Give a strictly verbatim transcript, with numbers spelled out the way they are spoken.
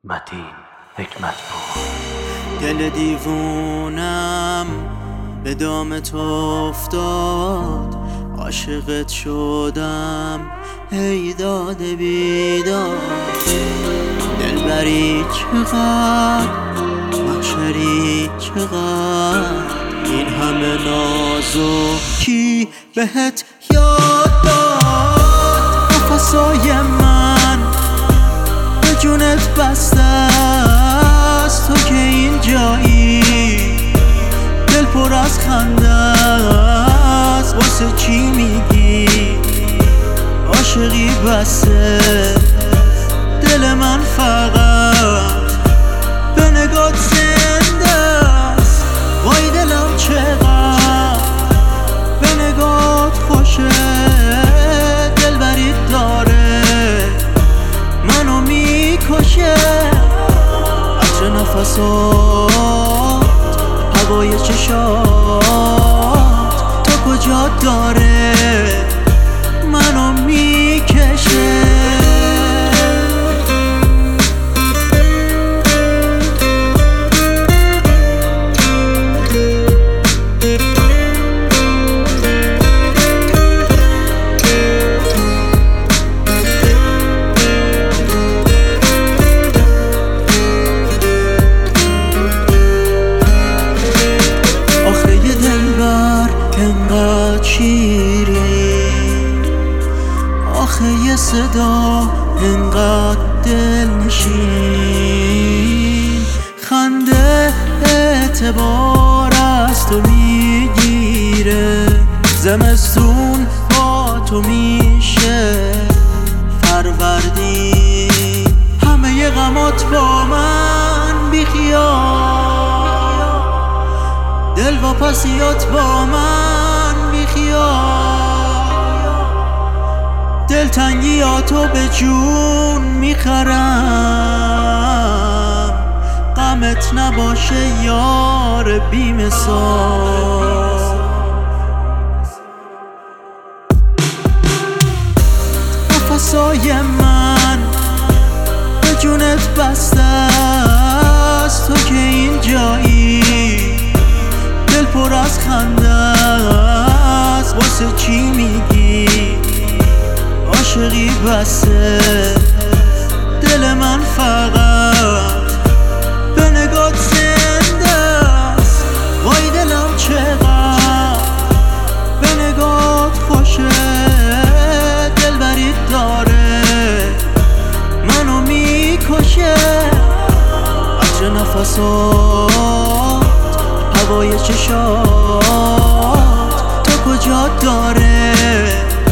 متین حکمتپور. دل دیوونم به دام تو افتاد، عاشقت شدم ای داد بیداد. دلبری چقدر، محشری چقدر، این همه نازکی بهت یاد داد. نفسای من به جونت بسته است، تو که این جایی دل پر از خنده است. واسه چی میگی عاشقی بسه؟ دل من فقط به نگات زنده است. وای دلم چقدر به نگات خوشه، دلبری داره منو میکشه. عطر نفسات، هوای چشات، تو کجا داره منو میکشه. انقدر شیری آخه یه صدا انقدر دلنشین، خنده اعتبار از تو میگیره. زمستون با تو میشه فروردین، همه غمات با من بیخیال، دل و پسیات با من بیخیال. دلتنگیاتو به جون میخرم، غمت نباشه یار بی مثال. نفسای من به جونت بسته است، تو که این جایی دل پر از خنده است. واسه چی میگی عاشقی بسه؟ دل من فقط به نگات زنده است. وای دلم چقدر به نگات خوشه، دلبری داره منو میکشه. عطر نفسات، هوای چشات، تو کجا داره